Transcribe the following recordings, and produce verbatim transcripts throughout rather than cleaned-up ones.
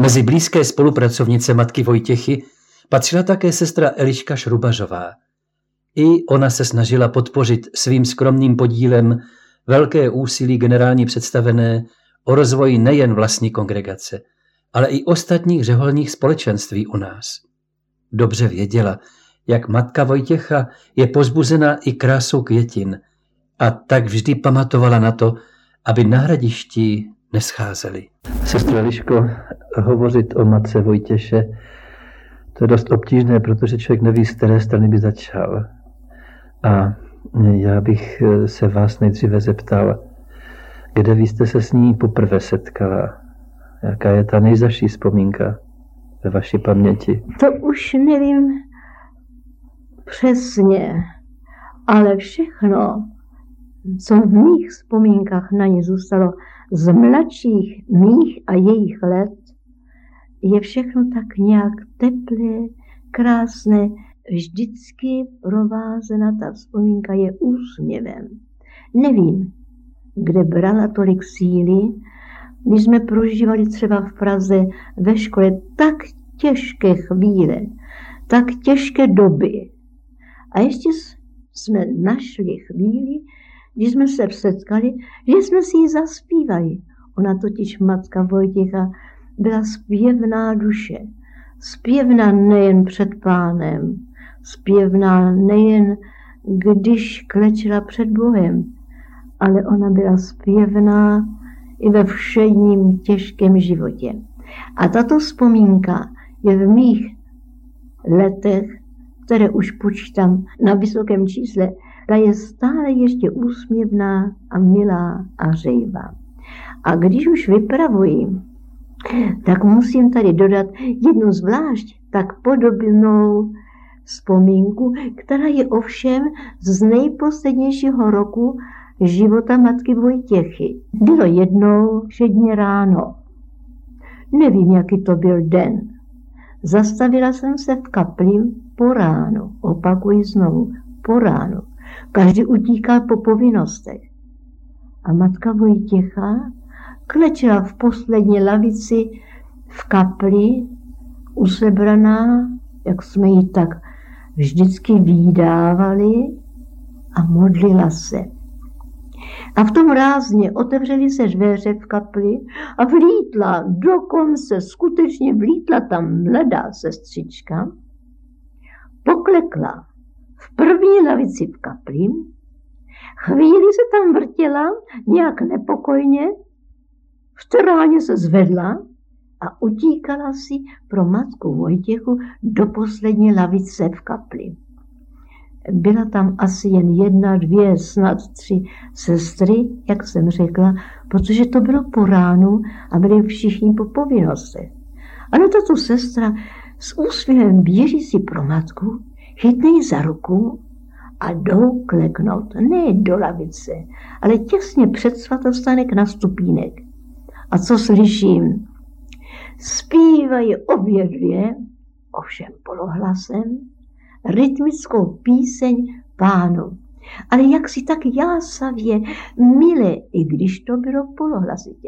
Mezi blízké spolupracovnice matky Vojtěchy patřila také sestra Eliška Šrubařová. I ona se snažila podpořit svým skromným podílem velké úsilí generální představené o rozvoji nejen vlastní kongregace, ale i ostatních řeholních společenství u nás. Dobře věděla, jak matka Vojtěcha je pozbuzena i krásou květin, a tak vždy pamatovala na to, aby na Hradišti nescházeli. Sestro Eliško, hovořit o matce Vojtěše, to je dost obtížné, protože člověk neví, z které strany by začal. A já bych se vás nejdříve zeptal, kde vy jste se s ní poprvé setkala? Jaká je ta nejzazší vzpomínka ve vaší paměti? To už nevím přesně, ale všechno, co v mých vzpomínkách na ně zůstalo z mladších mých a jejich let, je všechno tak nějak teplé, krásné. Vždycky provázena ta vzpomínka je úsměvem. Nevím, kde brala tolik síly, když jsme prožívali třeba v Praze ve škole tak těžké chvíle, tak těžké doby. A ještě jsme našli chvíli, když jsme se setkali, že jsme si ji zaspívali. Ona totiž, matka Vojtěcha, byla zpěvná duše. Zpěvná nejen před Pánem, zpěvná nejen, když klečela před Bohem, ale ona byla zpěvná i ve všedním těžkém životě. A tato vzpomínka je v mých letech, které už počítám na vysokém čísle, ta je stále ještě úsměvná a milá a hřejivá. A když už vypravuji, tak musím tady dodat jednu zvlášť tak podobnou vzpomínku, která je ovšem z nejposlednějšího roku života matky Vojtěchy. Bylo jednou všedně ráno. Nevím, jaký to byl den. Zastavila jsem se v kapli po ránu. Opakuji znovu, po ránu. Každý utíkal po povinnostech. A matka Vojtěcha klečela v poslední lavici v kapli, usebraná, jak jsme ji tak vždycky vydávali, a modlila se. A v tom rázně otevřely se dveře v kapli a vlítla, dokonce skutečně vlítla tam mladá sestřička, poklekla v první lavici v kapli, chvíli se tam vrtěla nějak nepokojně, v teráně se zvedla a utíkala si pro matku Vojtěchu do poslední lavice v kapli. Byla tam asi jen jedna, dvě, snad tři sestry, jak jsem řekla, protože to bylo po ránu a byli všichni po povinnostech. Ale tato sestra s úsměvem běží si pro matku, chytne ji za ruku a jdou kleknout, ne do lavice, ale těsně před svatostánek na stupínek. A co slyším? Zpívají obě dvě, ovšem polohlasem, rytmickou píseň Pánu. Ale jak si tak jásavě, milé, i když to bylo polohlasitě.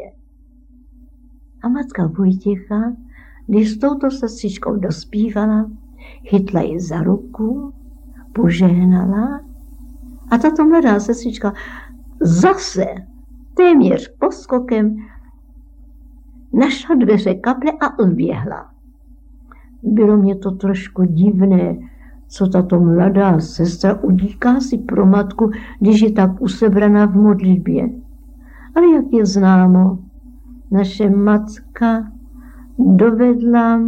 A matka Vojtěcha, když s touto sestřičkou dospívala, chytla ji za ruku, požehnala a tato mladá sestřička zase téměř poskokem našla dveře kaple a odběhla. Bylo mě to trošku divné, co tato mladá sestra udíká si pro matku, když je tak usebraná v modlitbě. Ale jak je známo, naše matka dovedla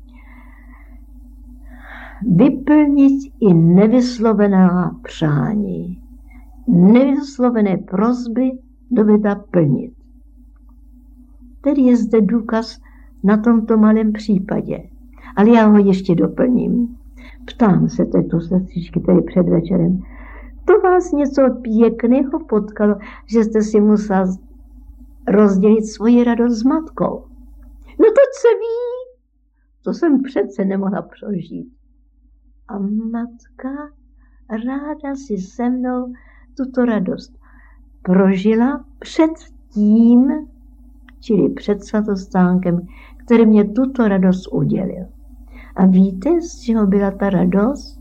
vyplnit i nevyslovená přání. Nevyslovené prosby dovedla plnit. Tedy je zde důkaz na tomto malém případě. Ale já ho ještě doplním. Ptám se této sestřičky tady před večerem. To vás něco pěkného potkalo, že jste si musela rozdělit svoji radost s matkou? No to se ví, to jsem přece nemohla prožít. A matka ráda si se mnou tuto radost prožila před tím, čili před svatostánkem, který mě tuto radost udělil. A víte, z čeho byla ta radost?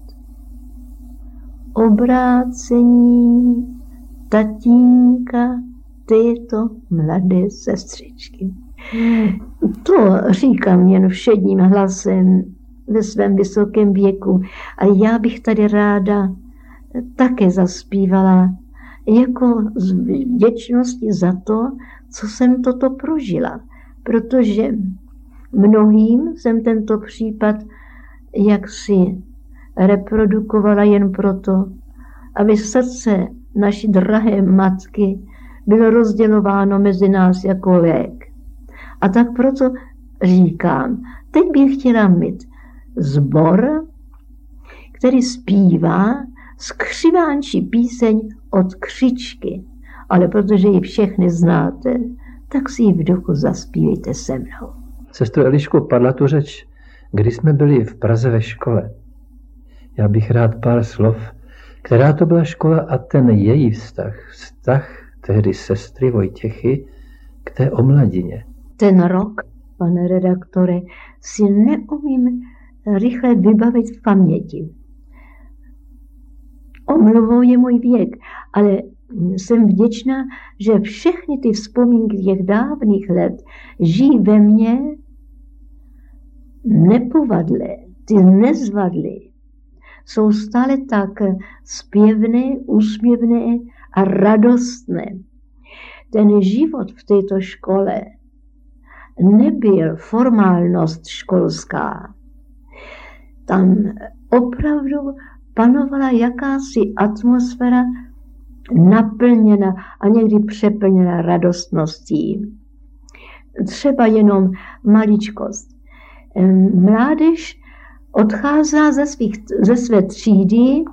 Obrácení tatínka této mladé sestřičky. To říkám jen všedním hlasem ve svém vysokém věku. A já bych tady ráda také zaspívala jako z vděčnosti za to, co jsem toto prožila. Protože mnohým jsem tento případ jaksi reprodukovala jen proto, aby srdce naší drahé matky bylo rozdělováno mezi nás jako lék. A tak proto říkám, teď bych chtěla mít sbor, který zpívá skřivánčí píseň od Křičky, ale protože ji všechny znáte, tak si ji v duchu zaspívejte se mnou. Sestro Eliško, padla tu řeč, když jsme byli v Praze ve škole. Já bych rád pár slov, která to byla škola a ten její vztah, vztah tehdy sestry Vojtěchy k té omladině. Ten rok, pane redaktore, si neumím rychle vybavit v paměti. Omluvou je můj věk, ale jsem vděčná, že všechny ty vzpomínky těch dávných let žijí ve mně nepovadlé, ty nezvadlé. Jsou stále tak zpěvné, úsměvné a radostné. Ten život v této škole nebyl formálnost školská. Tam opravdu panovala jakási atmosféra naplněna a někdy přeplněna radostností. Třeba jenom maličkost. Mládež odcházela ze, svých, ze své třídy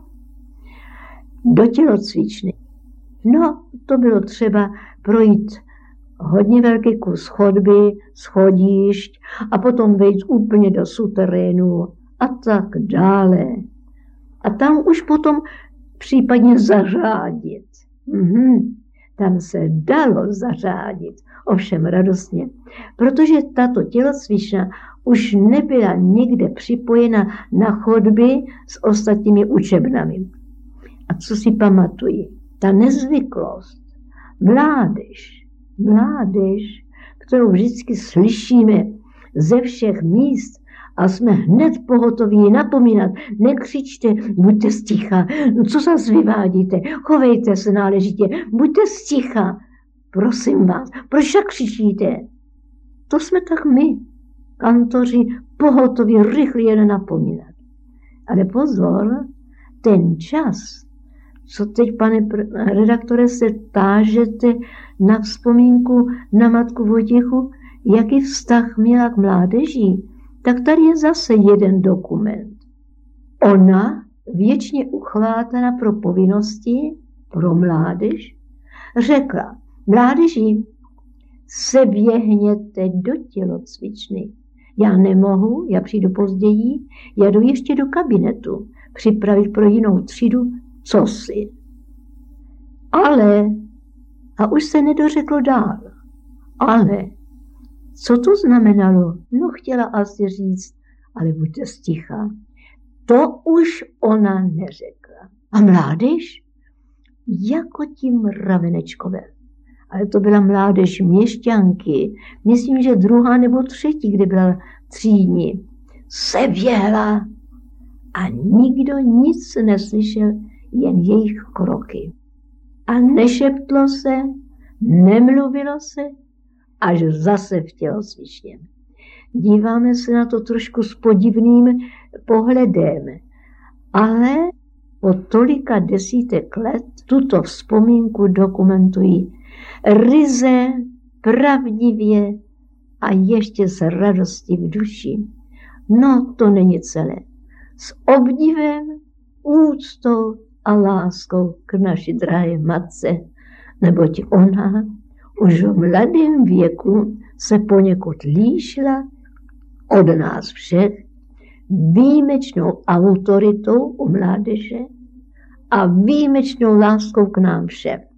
do tělocvičny. No, to bylo třeba projít hodně velký kus chodby, schodišť a potom vejít úplně do suterénu a tak dále. A tam už potom případně zařádit. Mhm. Tam se dalo zařádit, ovšem radostně, protože tato tělocvična už nebyla nikde připojena na chodby s ostatními učebnami. A co si pamatuji? Ta nezvyklost, mládež, mládež, kterou vždycky slyšíme ze všech míst a jsme hned pohotoví napomínat, nekřičte, buďte sticha, no co zase vyvádíte, chovejte se náležitě, buďte sticha, prosím vás, proč tak křičíte? To jsme tak my, kantoři, pohotoví, rychle jen napomínat. Ale pozor, ten čas, co teď, pane redaktore, se tážete na vzpomínku na matku Vojtěchu, jaký vztah měla k mládeži, tak tady je zase jeden dokument. Ona, věčně uchvátaná pro povinnosti, pro mládež, řekla, mládeži, se běhněte do tělocvičny. Já nemohu, já přijdu později, já jdu ještě do kabinetu, připravit pro jinou třídu cosi. Ale, a už se nedořeklo dál, ale, co to znamenalo? No, chtěla asi říct, ale buďte sticha. To už ona neřekla. A mládež? Jako ti mravenečkové. Ale to byla mládež měšťanky. Myslím, že druhá nebo třetí, kde byla třídní. Se běhla a nikdo nic neslyšel, jen jejich kroky. A nešeptlo se, nemluvilo se, až zase v tělocvičně. Díváme se na to trošku s podivným pohledem, ale po tolika desítek let tuto vzpomínku dokumentují ryze, pravdivě a ještě s radostí v duši. No, to není celé. S obdivem, úctou a láskou k naší drahé matce, neboť ona už v mladém věku se poněkud líšila od nás všech výjimečnou autoritou u mládeže a výjimečnou láskou k nám všem.